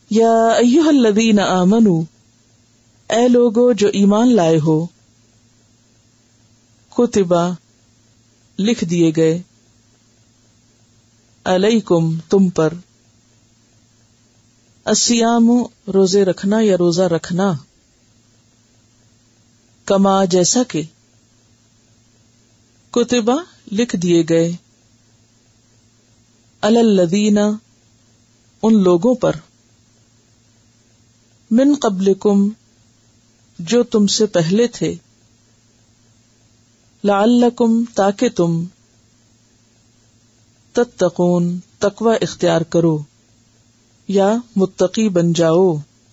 या अय्युहल्लज़ीना आमनू, ऐ लोगो जो ईमान लाए हो, कुतिबा लिख दिए गए, अलैकुम तुम पर, अस्सियामु रोजे रखना या रोजा रखना, कमा जैसा कि, कुतिबा लिख दिए गए, अलल्लज़ीना उन लोगों पर, मिन क़ब्लिकुम जो तुमसे पहले थे, लअल्लकुम ताकि तुम, तत्तकून तकवा इख्तियार करो या मुत्तकी बन जाओ।